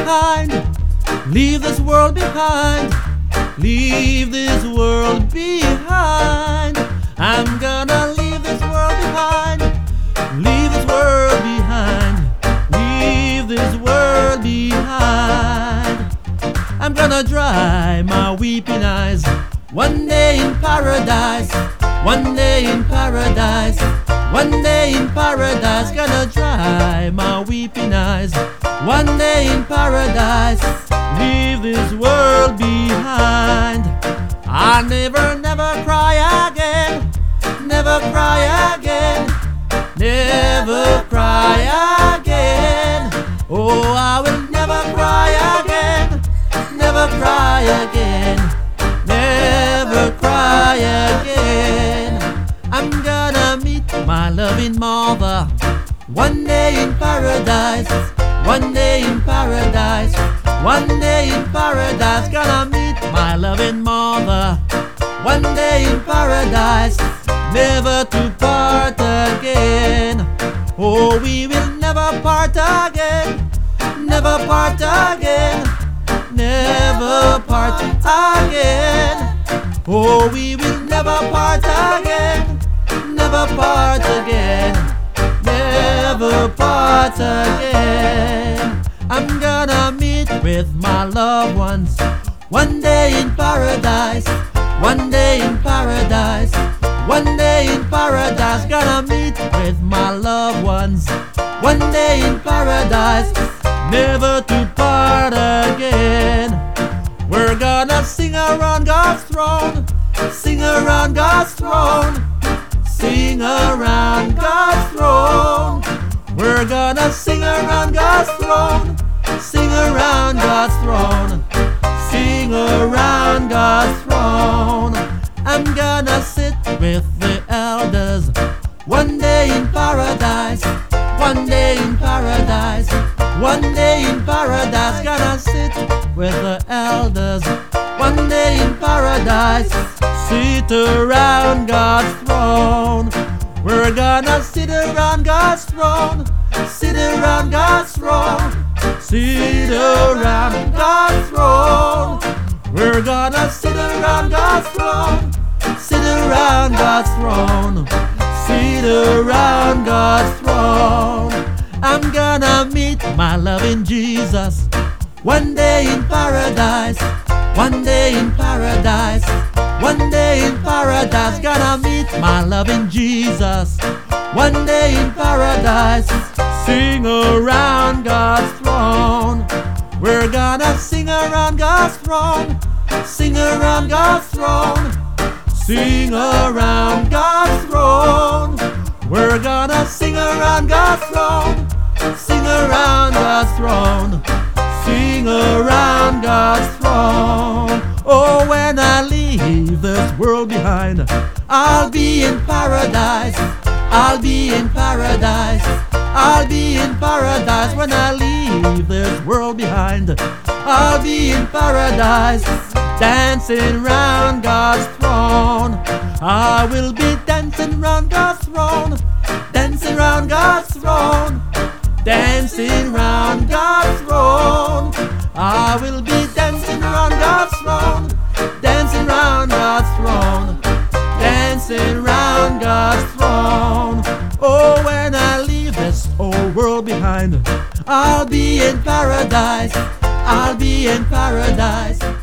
behind. Leave this world behind. Leave this world behind. I'm gonna leave this world behind. Leave this world behind. Leave this world behind. I'm gonna dry my weeping eyes. One day in paradise. One day in paradise. One day in paradise. Gonna dry my weeping eyes. One day in paradise. Leave this world behind. I'll never, never cry again. Never cry again. Never cry again. Oh, I will never cry again. Never cry again. Never cry again. I'm gonna meet my loving mother. One day in paradise. One day in paradise. One day in paradise. Gonna meet my loving mother. One day in paradise. Never to part again. Oh, we will never part again. Never part again. Never part again. Oh, we will never part again. Never part again. Never part again. I'm gonna meet with my loved ones. One day in paradise. One day in paradise. One day in paradise. Gonna meet with my loved ones. One day in paradise. Never to part again. We're gonna sing around God's throne. Sing around God's throne. Sing around God's throne. We're gonna sing around God's throne. Sing around God's throne. Sing around God's throne. I'm gonna sit with the elders. One day in paradise. One day in paradise. One day in paradise. Gonna sit with the elders. One day in paradise. Sit around God's throne. We're gonna sit around God's throne. Sit around God's throne. Sit around God's throne. We're gonna sit around God's throne. Sit around God's throne. Sit around God's throne. I'm gonna meet my loving Jesus. One day in paradise. One day in paradise. One day in paradise. Gonna meet my loving Jesus. One day in paradise. Sing around God's throne. We're gonna sing around God's throne. Sing around God's throne. Sing around God's throne. We're gonna sing around God's throne. Sing around God's throne. Sing around God's throne. Oh, when I leave this world behind, I'll be in paradise. I'll be in paradise. I'll be in paradise when I leave this world behind. I'll be in paradise, dancing round God's throne. I will be dancing round God's throne. Dancing round God's throne. Dancing round God's throne. I will be dancing round God's throne. Dancing round God's throne. Dancing round God's throne. Oh, when I leave this old world behind, I'll be in paradise. I'll be in paradise.